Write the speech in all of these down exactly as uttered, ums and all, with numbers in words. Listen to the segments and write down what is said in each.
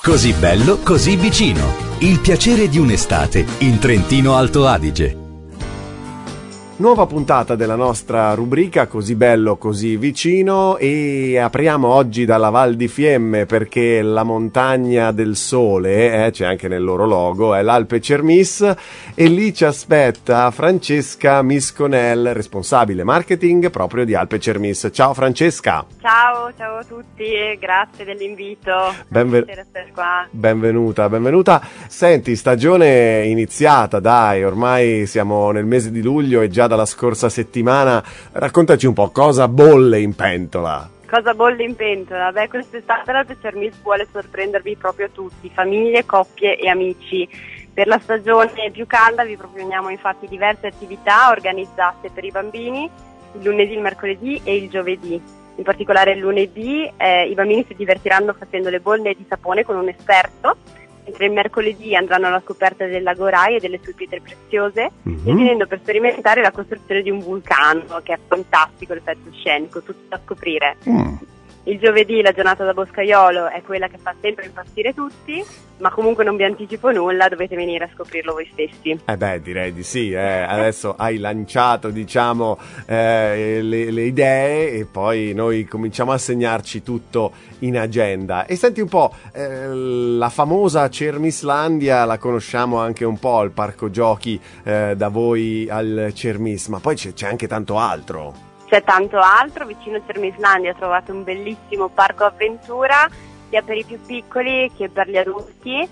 Così bello, così vicino. Il piacere di un'estate in Trentino Alto Adige. Nuova puntata della nostra rubrica Così bello, così vicino, e apriamo oggi dalla Val di Fiemme, perché la montagna del sole, eh, c'è anche nel loro logo, è l'Alpe Cermis, e lì ci aspetta Francesca Misconel, responsabile marketing proprio di Alpe Cermis. Ciao Francesca! Ciao, ciao a tutti e grazie dell'invito. Benven- qua. Benvenuta, benvenuta. Senti, stagione iniziata, dai, ormai siamo nel mese di luglio e già dalla scorsa settimana. Raccontaci un po' cosa bolle in pentola. Cosa bolle in pentola? Beh, quest'estate l'Alpe Cermis vuole sorprendervi proprio tutti, famiglie, coppie e amici. Per la stagione più calda vi proponiamo infatti diverse attività organizzate per i bambini il lunedì, il mercoledì e il giovedì. In particolare il lunedì eh, i bambini si divertiranno facendo le bolle di sapone con un esperto, mentre il mercoledì andranno alla scoperta del lago Rai e delle sue pietre preziose, mm-hmm. e finendo per sperimentare la costruzione di un vulcano, che è fantastico l'effetto scenico, tutto da scoprire. Mm. Il giovedì la giornata da boscaiolo è quella che fa sempre impazzire tutti, ma comunque non vi anticipo nulla, dovete venire a scoprirlo voi stessi. Eh beh, direi di sì, eh. Adesso hai lanciato, diciamo, eh, le, le idee e poi noi cominciamo a segnarci tutto in agenda. E senti un po', eh, la famosa Cermislandia la conosciamo anche un po', il parco giochi eh, da voi al Cermis, ma poi c'è, c'è anche tanto altro. C'è tanto altro, vicino a Cermislandia trovate un bellissimo parco avventura sia per i più piccoli che per gli adulti,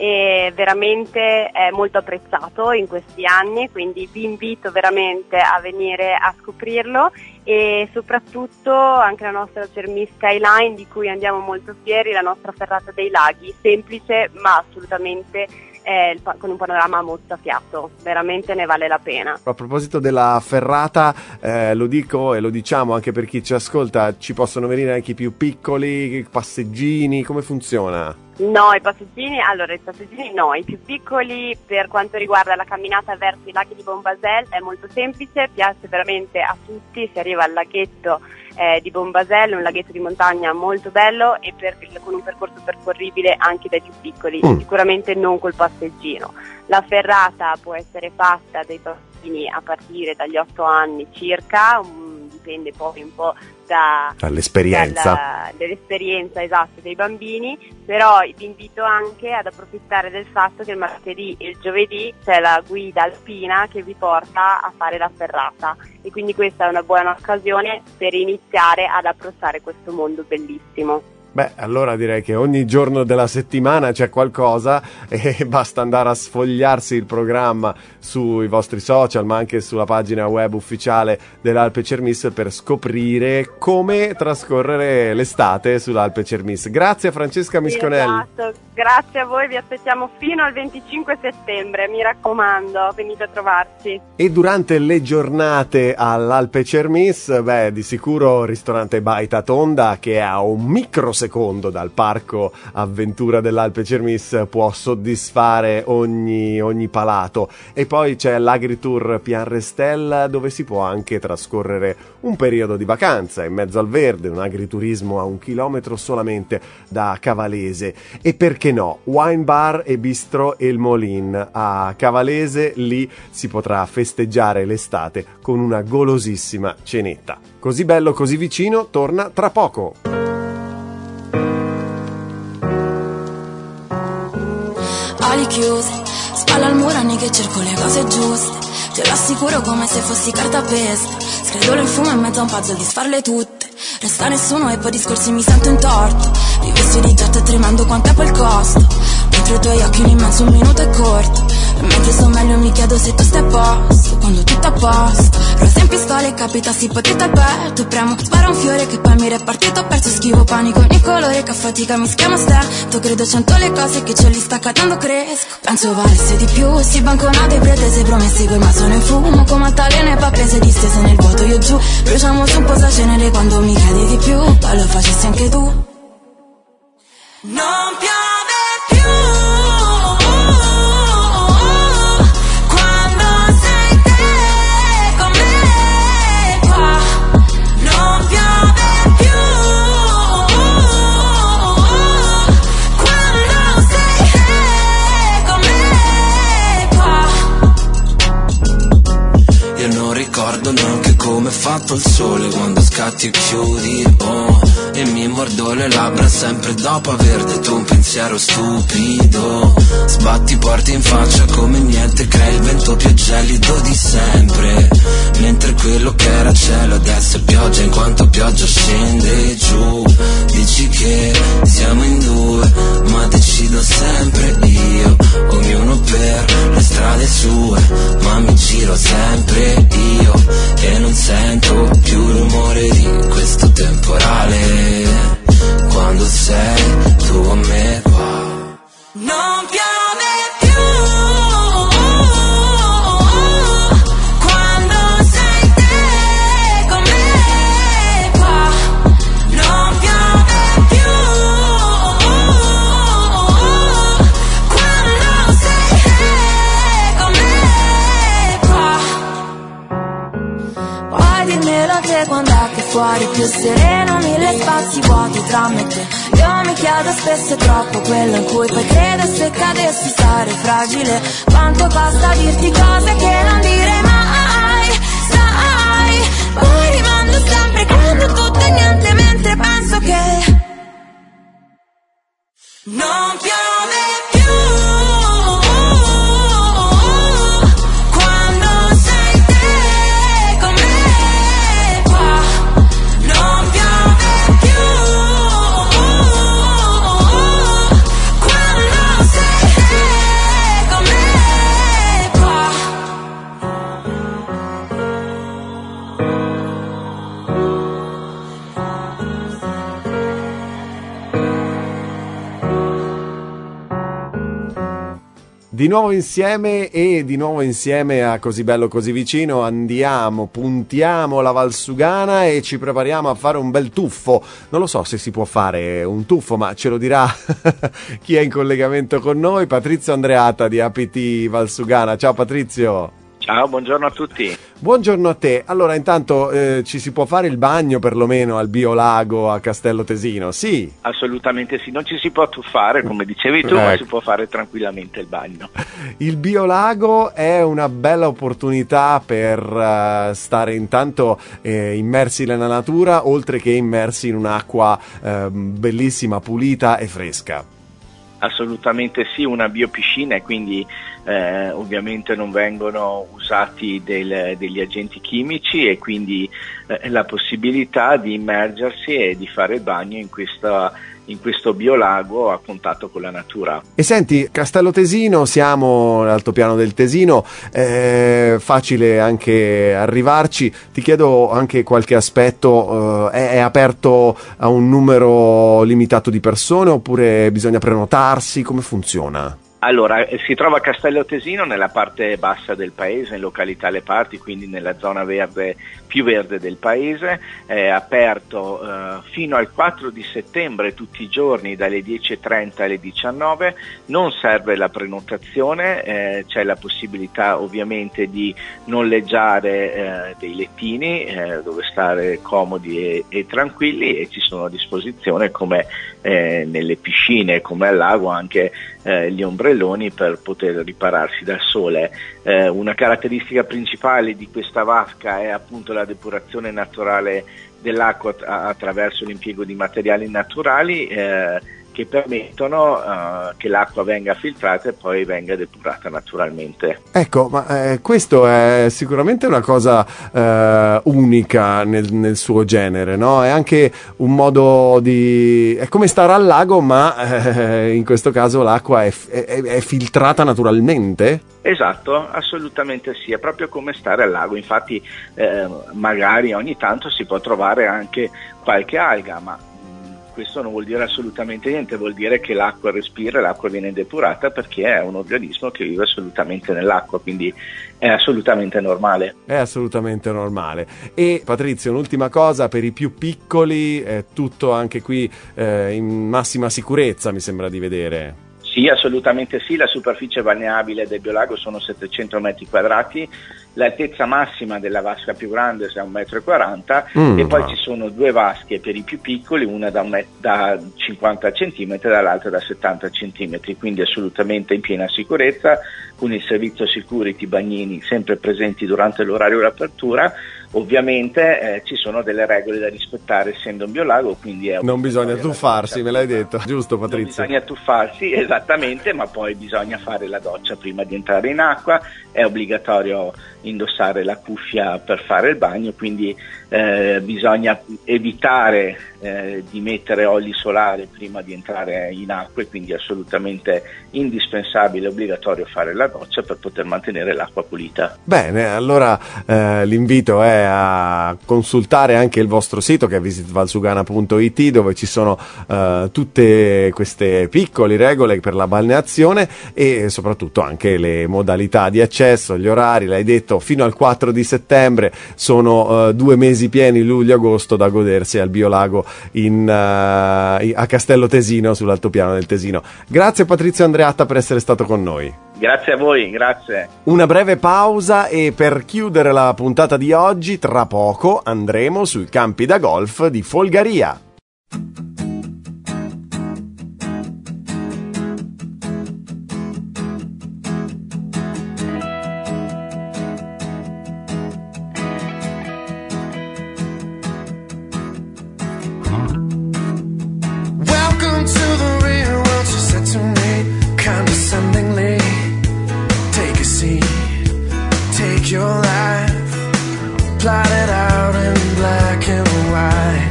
e veramente è molto apprezzato in questi anni, quindi vi invito veramente a venire a scoprirlo, e soprattutto anche la nostra Cermis Skyline, di cui andiamo molto fieri, la nostra ferrata dei laghi, semplice ma assolutamente Eh, con un panorama mozzafiato, veramente ne vale la pena. A proposito della ferrata, eh, lo dico e lo diciamo anche per chi ci ascolta, ci possono venire anche i più piccoli, passeggini, come funziona? No, i passeggini, allora i passeggini no, i più piccoli per quanto riguarda la camminata verso i laghi di Bombasel è molto semplice, piace veramente a tutti, si arriva al laghetto eh, di Bombasel, un laghetto di montagna molto bello e per, con un percorso percorribile anche dai più piccoli, mm. sicuramente non col passeggino. La ferrata può essere fatta dai bambini a partire dagli otto anni circa, um, dipende poi un po' da, dall'esperienza dalla, dell'esperienza esatto dei bambini, però vi invito anche ad approfittare del fatto che il martedì e il giovedì c'è la guida alpina che vi porta a fare la ferrata, e quindi questa è una buona occasione per iniziare ad approcciare questo mondo bellissimo. Beh, allora direi che ogni giorno della settimana c'è qualcosa e basta andare a sfogliarsi il programma sui vostri social, ma anche sulla pagina web ufficiale dell'Alpe Cermis per scoprire come trascorrere l'estate sull'Alpe Cermis. Grazie a Francesca Misconel. Esatto, grazie a voi, vi aspettiamo fino al venticinque settembre, mi raccomando, venite a trovarci. E durante le giornate all'Alpe Cermis, beh, di sicuro ristorante Baita Tonda, che ha un microsecondo secondo dal parco avventura dell'Alpe Cermis, può soddisfare ogni, ogni palato. E poi c'è l'Agritour Pianrestel, dove si può anche trascorrere un periodo di vacanza in mezzo al verde, un agriturismo a un chilometro solamente da Cavalese. E perché no, Wine Bar e Bistro El Molin a Cavalese, lì si potrà festeggiare l'estate con una golosissima cenetta. Così bello, così vicino torna tra poco. Ali chiuse, spalla al muro anni che cerco le cose giuste. Te lo assicuro come se fossi cartapesta. Scredolo il fumo in mezzo a un puzzle di sfarle tutte. Resta nessuno e poi discorsi mi sento in torto. Rivesti di getto e tremando quanto è poi il costo. Dentro i tuoi occhi un immenso un minuto è corto. E mentre sto meglio mi chiedo se tu stai a posto. Quando tutto a posto, rosa in pistola e capitassi potete al petto. Premo, spara un fiore che poi mi repartito. Ho perso schivo panico ogni colore che a fatica mi schiama stento. Credo cento le cose che ce li sta accadendo cresco. Penso valesse di più, si banconate pretese promesse coi ma sono in fumo. Come altalene pappese distese nel vuoto io giù. Bruciamo su un po' sa cenere quando mi chiedi di più. Poi lo facessi anche tu. Non piove più. Quando fatto il sole quando scatti e chiudi, oh. E mi mordo le labbra sempre dopo aver detto un pensiero stupido. Sbatti porte in faccia come niente, crei il vento più gelido di sempre. Mentre quello che era cielo adesso è pioggia, in quanto pioggia scende giù. Dici che siamo in due, ma decido sempre io. Ognuno per le strade sue, ma mi giro sempre io. E non sento più il rumore di questo temporale, quando sei tu con me qua. Non piove più quando sei te con me qua. Non piove più quando sei te con me qua. Puoi dirmelo te quando è che fuori più sereno, mille spazi vuoti tra me e te. Io mi chiedo spesso è troppo quello in cui poi credo, se cadessi sarei fragile. Quanto costa dirti cose che non direi mai, sai. Poi rimando sempre quando tutto è niente, mentre penso che non piove più quando sei te con me qua. Non piove più quando sei te con me qua. Di nuovo insieme e di nuovo insieme a Così bello così vicino andiamo, puntiamo la Valsugana e ci prepariamo a fare un bel tuffo. Non lo so se si può fare un tuffo, ma ce lo dirà chi è in collegamento con noi. Patrizio Andreatta di A P T Valsugana. Ciao Patrizio. Ciao, buongiorno a tutti. Buongiorno a te. Allora, intanto eh, ci si può fare il bagno perlomeno al Biolago a Castello Tesino, sì? Assolutamente sì, non ci si può tuffare come dicevi tu, ecco. Ma si può fare tranquillamente il bagno. Il Biolago è una bella opportunità per uh, stare intanto eh, immersi nella natura, oltre che immersi in un'acqua eh, bellissima, pulita e fresca. Assolutamente sì, una biopiscina e quindi eh, ovviamente non vengono usati del, degli agenti chimici e quindi eh, la possibilità di immergersi e di fare il bagno in questa in questo biolago a contatto con la natura. E senti, Castello Tesino, siamo all'altopiano del Tesino, è facile anche arrivarci. Ti chiedo anche qualche aspetto, è, è aperto a un numero limitato di persone oppure bisogna prenotarsi? Come funziona? Allora, si trova a Castello Tesino nella parte bassa del paese, in località Le Parti, quindi nella zona verde più verde del paese, è aperto eh, fino al quattro di settembre tutti i giorni dalle dieci e trenta alle diciannove, non serve la prenotazione, eh, c'è la possibilità ovviamente di noleggiare eh, dei lettini eh, dove stare comodi e, e tranquilli e ci sono a disposizione come eh, nelle piscine, come al lago anche eh, gli ombrelloni per poter ripararsi dal sole. Eh, una caratteristica principale di questa vasca è appunto la depurazione naturale dell'acqua attraverso l'impiego di materiali naturali eh, che permettono uh, che l'acqua venga filtrata e poi venga depurata naturalmente. Ecco, ma eh, questo è sicuramente una cosa eh, unica nel, nel suo genere, no? È anche un modo di... è come stare al lago, ma eh, in questo caso l'acqua è, è, è filtrata naturalmente? Esatto, assolutamente sì, è proprio come stare al lago, infatti eh, magari ogni tanto si può trovare anche qualche alga, ma questo non vuol dire assolutamente niente, vuol dire che l'acqua respira e l'acqua viene depurata perché è un organismo che vive assolutamente nell'acqua, quindi è assolutamente normale. È assolutamente normale. E Patrizio, un'ultima cosa, per i più piccoli è tutto anche qui eh, in massima sicurezza, mi sembra di vedere. Sì, assolutamente sì, la superficie balneabile del biolago sono settecento metri quadrati, l'altezza massima della vasca più grande è un metro e quaranta mm, e poi no. Ci sono due vasche per i più piccoli, una da, un met- da cinquanta centimetri e dall'altra da settanta centimetri, quindi assolutamente in piena sicurezza, con il servizio security bagnini sempre presenti durante l'orario di apertura, Ovviamente eh, ci sono delle regole da rispettare essendo un biolago, quindi è non bisogna tuffarsi, me l'hai detto, giusto Patrizia? Non bisogna tuffarsi, esattamente, ma poi bisogna fare la doccia prima di entrare in acqua, è obbligatorio indossare la cuffia per fare il bagno, quindi eh, bisogna evitare eh, di mettere oli solari prima di entrare in acqua, e quindi è assolutamente indispensabile, obbligatorio fare la doccia per poter mantenere l'acqua pulita. Bene, allora eh, l'invito è a consultare anche il vostro sito, che è visit valsugana punto it, dove ci sono eh, tutte queste piccole regole per la balneazione e soprattutto anche le modalità di accesso, gli orari. L'hai detto, fino al quattro di settembre sono uh, due mesi pieni, luglio-agosto, da godersi al biolago in, uh, a Castello Tesino, sull'altopiano del Tesino. Grazie Patrizio Andreatta per essere stato con noi. Grazie a voi, grazie. Una breve pausa e per chiudere la puntata di oggi, tra poco andremo sui campi da golf di Folgaria. Your life plotted out in black and white.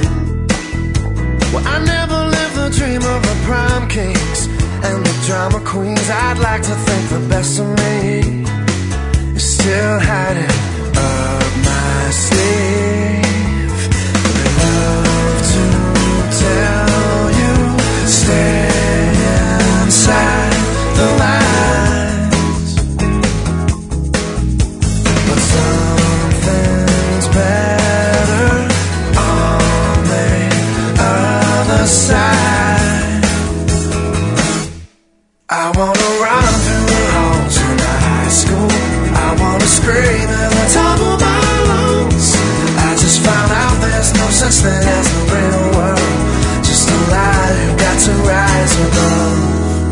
Well, I never lived the dream of the prom kings and the drama queens. I'd like to think the best of me is still hiding up my sleeve. They love to tell you stay inside the line. Side. I wanna run through the halls in the high school. I wanna scream at the top of my lungs. I just found out there's no such thing as the real world, just a lie you got to rise above.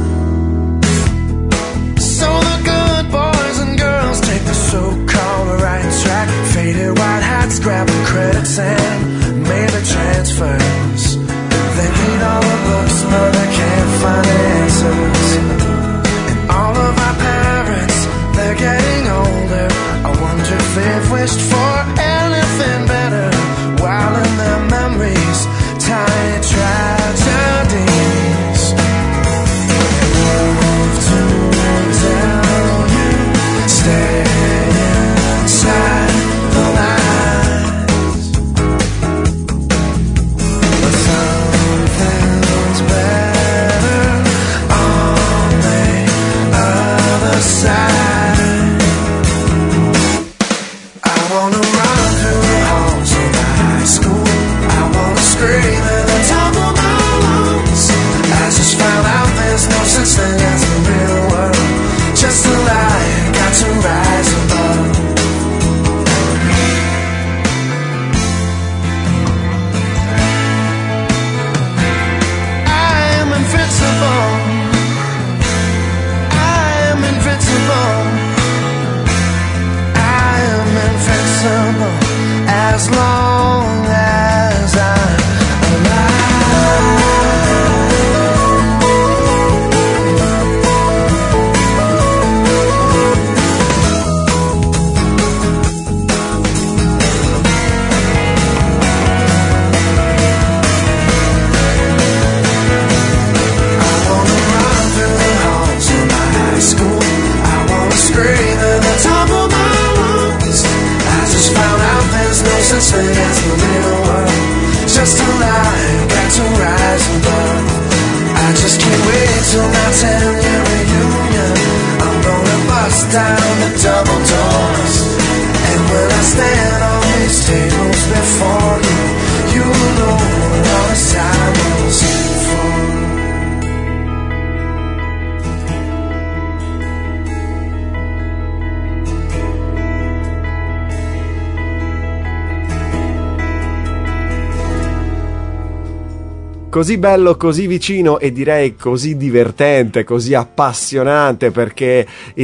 So the good boys and girls take the so-called right track. Faded white hats, grabbing credits and maybe transfers. They read all the books, but they can't find answers. And all of our parents, they're getting older. I wonder if they've wished for anything better, while in their memories, tiny tragedies. They love to tell you, stay inside the lines. But some side. I wanna run through the halls of the high school. I wanna scream at the top of my lungs. I just found out there's no such thing as the real world, just a lie, got to rise above. I am invincible. I am invincible as long as I'm alive. I wanna run through the halls of my high school. I wanna scream at the top of my lungs. I just found out there's no such thing as the real world, just a lie, got to rise above. I just can't wait till my ten-year reunion. I'm gonna bust down the double doors, and when I stand on these tables before you, you will know what all this time was for. così bello, così vicino e direi così divertente, così appassionante, perché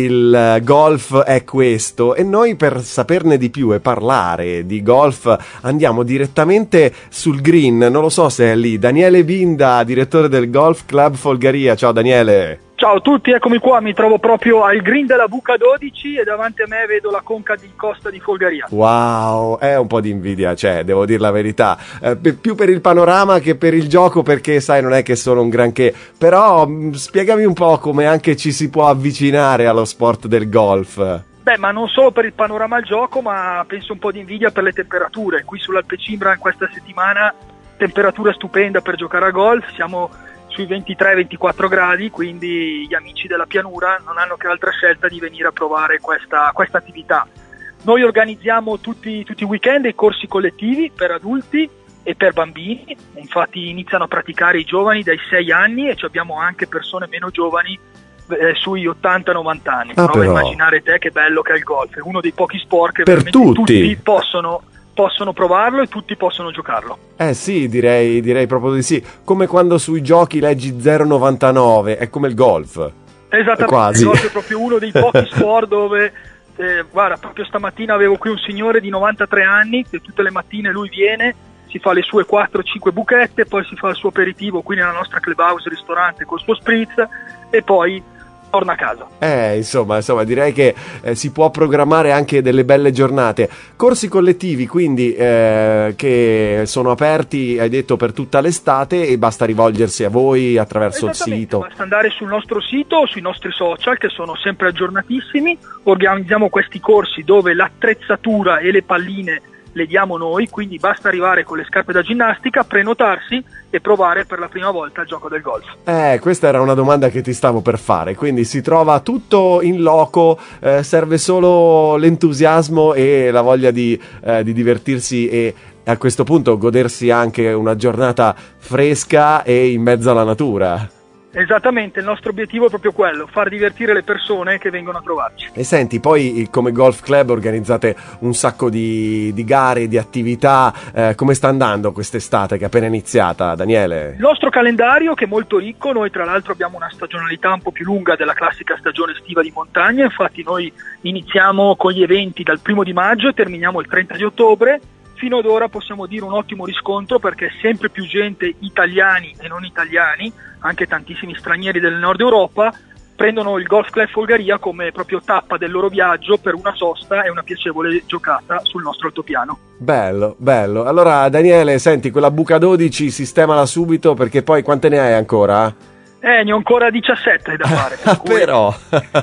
il golf è questo. E noi, per saperne di più e parlare di golf, andiamo direttamente sul green. Non lo so se è lì Daniele Binda, direttore del Golf Club Folgaria. Ciao Daniele. Ciao a tutti, eccomi qua, mi trovo proprio al green della Buca dodici e davanti a me vedo la conca di costa di Folgaria. Wow, è un po' di invidia, cioè, devo dire la verità, eh, p- più per il panorama che per il gioco, perché sai, non è che sono un granché, però mh, spiegami un po' come anche ci si può avvicinare allo sport del golf. Beh, ma non solo per il panorama al gioco, ma penso un po' di invidia per le temperature. Qui sull'Alpecimbra in questa settimana temperatura stupenda per giocare a golf, siamo sui ventitré ventiquattro gradi, quindi gli amici della pianura non hanno che altra scelta di venire a provare questa, questa attività. Noi organizziamo tutti, tutti i weekend dei corsi collettivi per adulti e per bambini, infatti iniziano a praticare i giovani dai sei anni e ci abbiamo anche persone meno giovani eh, sui ottanta novanta anni. Ah, Prova a però. immaginare te che bello che è il golf, è uno dei pochi sport che Per veramente tutti. tutti possono... possono provarlo e tutti possono giocarlo. Eh sì, direi, direi proprio di sì. Come quando sui giochi leggi zero virgola novantanove, è come il golf. Esattamente, Quasi. il golf è proprio uno dei pochi sport dove, eh, guarda, proprio stamattina avevo qui un signore di novantatré anni che tutte le mattine lui viene, si fa le sue quattro cinque buchette, poi si fa il suo aperitivo qui nella nostra clubhouse ristorante col suo spritz e poi torna a casa. Eh, insomma, insomma, direi che eh, si può programmare anche delle belle giornate. Corsi collettivi, quindi, eh, che sono aperti, hai detto, per tutta l'estate e basta rivolgersi a voi attraverso il sito. Basta andare sul nostro sito o sui nostri social che sono sempre aggiornatissimi. Organizziamo questi corsi dove l'attrezzatura e le palline le diamo noi, quindi basta arrivare con le scarpe da ginnastica, prenotarsi e provare per la prima volta il gioco del golf. Eh, questa era una domanda che ti stavo per fare, quindi si trova tutto in loco, eh, serve solo l'entusiasmo e la voglia di, eh, di divertirsi e a questo punto godersi anche una giornata fresca e in mezzo alla natura. Esattamente, il nostro obiettivo è proprio quello, far divertire le persone che vengono a trovarci. E senti, poi come Golf Club organizzate un sacco di, di gare, di attività, eh, come sta andando quest'estate che è appena iniziata, Daniele? Il nostro calendario che è molto ricco, noi tra l'altro abbiamo una stagionalità un po' più lunga della classica stagione estiva di montagna, infatti noi iniziamo con gli eventi dal primo di maggio e terminiamo il trenta di ottobre. Fino ad ora possiamo dire un ottimo riscontro perché sempre più gente, italiani e non italiani, anche tantissimi stranieri del nord Europa, prendono il Golf Club Folgaria come proprio tappa del loro viaggio per una sosta e una piacevole giocata sul nostro altopiano. Bello, bello. Allora Daniele, senti, quella Buca dodici sistemala subito perché poi quante ne hai ancora? Eh, ne ho ancora diciassette da fare. Per cui... Però...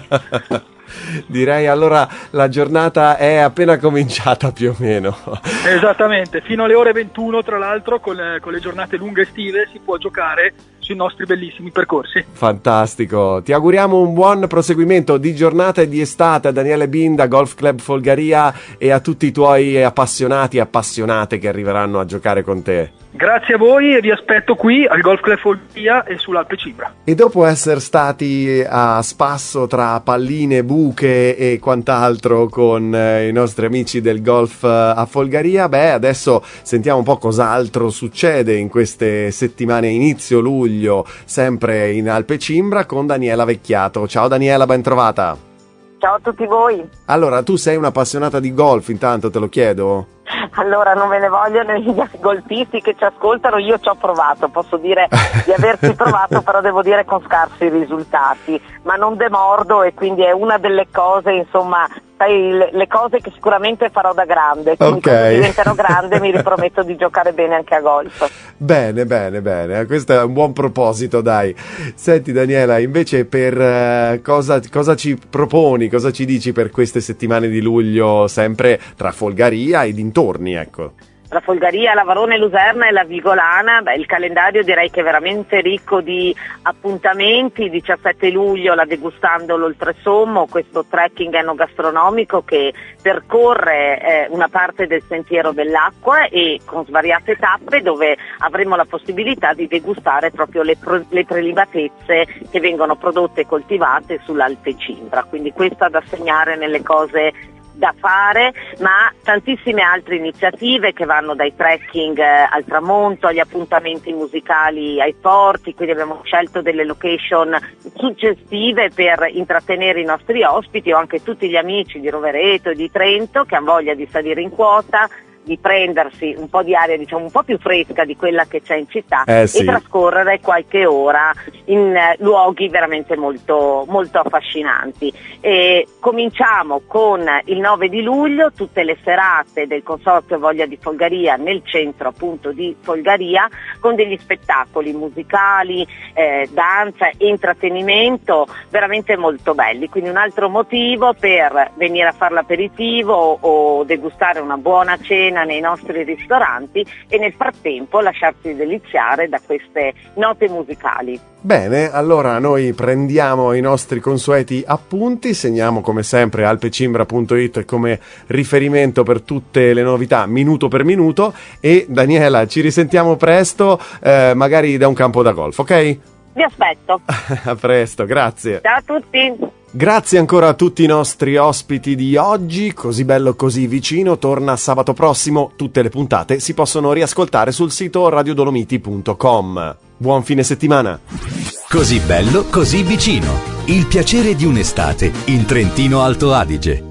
Direi allora la giornata è appena cominciata più o meno. Esattamente, fino alle ore ventuno tra l'altro con le, con le giornate lunghe estive si può giocare sui nostri bellissimi percorsi. Fantastico, ti auguriamo un buon proseguimento di giornata e di estate a Daniele Binda, Golf Club Folgaria e a tutti i tuoi appassionati e appassionate che arriveranno a giocare con te. Grazie a voi e vi aspetto qui al Golf Club Folgaria e sull'Alpecimbra. E dopo essere stati a spasso tra palline, buche e quant'altro con eh, i nostri amici del golf eh, a Folgaria, beh, adesso sentiamo un po' cos'altro succede in queste settimane inizio luglio, sempre in Alpecimbra con Daniela Vecchiato. Ciao Daniela, ben trovata. Ciao a tutti voi. Allora, tu sei un'appassionata di golf, intanto te lo chiedo? Allora, non ve ne vogliono gli golfisti che ci ascoltano, io ci ho provato, posso dire di averci provato, però devo dire con scarsi risultati, ma non demordo e quindi è una delle cose, insomma, sai, le, le cose che sicuramente farò da grande, quindi okay. Quando diventerò grande mi riprometto di giocare bene anche a golf. Bene, bene, bene, questo è un buon proposito, dai. Senti Daniela, invece per uh, cosa, cosa ci proponi, cosa ci dici per queste settimane di luglio, sempre tra Folgaria e dintorni, ecco? La Folgaria, la Varone Luserna e la Vigolana, beh, il calendario direi che è veramente ricco di appuntamenti. diciassette luglio la Degustando l'Oltresommo, questo trekking enogastronomico che percorre eh, una parte del Sentiero dell'Acqua e con svariate tappe dove avremo la possibilità di degustare proprio le, pro- le prelibatezze che vengono prodotte e coltivate sull'Alpecimbra, quindi questa da segnare nelle cose da fare, ma tantissime altre iniziative che vanno dai trekking eh, al tramonto, agli appuntamenti musicali ai porti, quindi abbiamo scelto delle location suggestive per intrattenere i nostri ospiti o anche tutti gli amici di Rovereto e di Trento che hanno voglia di salire in quota, di prendersi un po' di aria diciamo un po' più fresca di quella che c'è in città eh sì. e trascorrere qualche ora in eh, luoghi veramente molto, molto affascinanti. E cominciamo con il nove di luglio, tutte le serate del Consorzio Voglia di Folgaria nel centro appunto di Folgaria, con degli spettacoli musicali, eh, danza e intrattenimento veramente molto belli, quindi un altro motivo per venire a fare l'aperitivo o degustare una buona cena nei nostri ristoranti e nel frattempo lasciarsi deliziare da queste note musicali. Bene, allora noi prendiamo i nostri consueti appunti, segniamo come sempre alpecimbra punto it come riferimento per tutte le novità minuto per minuto e Daniela ci risentiamo presto, eh, magari da un campo da golf, ok? Vi aspetto. A presto, grazie. Ciao a tutti. Grazie ancora a tutti i nostri ospiti di oggi, Così bello così vicino torna sabato prossimo, tutte le puntate si possono riascoltare sul sito radio dolomiti punto com. Buon fine settimana. Così bello così vicino, il piacere di un'estate in Trentino Alto Adige.